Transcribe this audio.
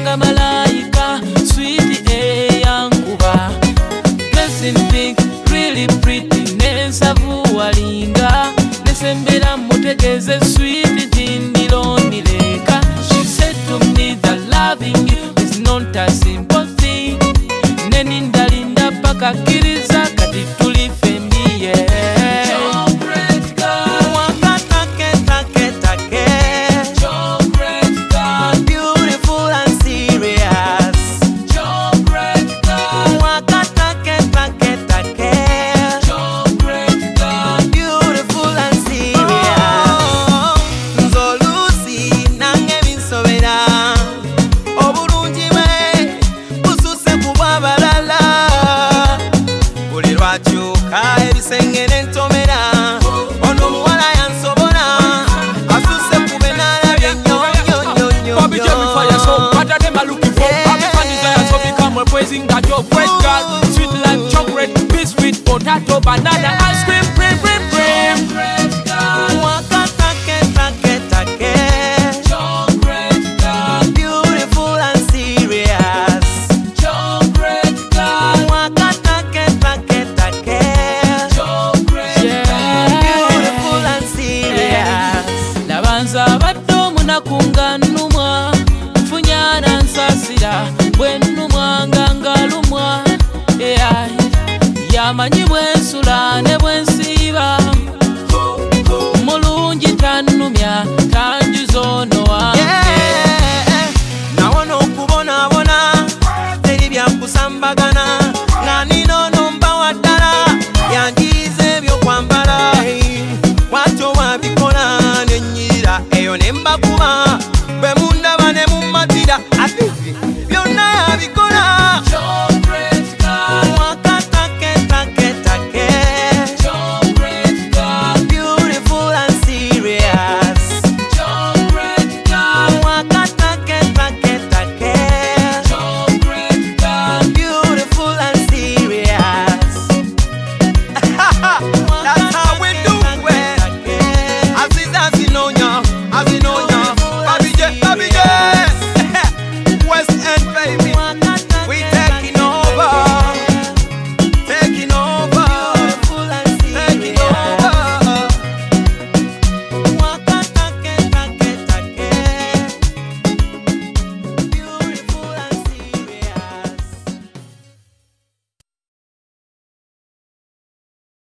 nga malaika, sweet eyankuba. Blessing pink, really pretty, nensavu walinga. Nesembera mutegeze sweet jindiloni leka. She said to me that loving you is not a simple thing. Neninda linda paka kiriza kati tulifemie. Chocolate girl, wakatake take take. Chocolate girl, beautiful and serious. Chocolate girl, wakatake take take. Chocolate girl, beautiful and serious. Nzolusi nange binsobera. Obulungi bwe bususe kuba balala. Buli lwakyuka ebisengere ntomera. Ono omuwala yansobora. Asuse kube n'alabye nnyo. Bobby Jamie fire, so what are them a looking for? Bobby fan desire, so become a praising that your fresh girl. Sweet like chocolate, biscuit, potato, banana, ice cream, cream. Chocolate girl, wakatake take take. Chocolate girl, beautiful and serious. Chocolate girl, wakatake take take. Chocolate girl, beautiful and serious. Labanza baddo munakunga nnumwa, nfunyana nsasira bwe nnumwa nga ngalumwa. Yamanyi bwensula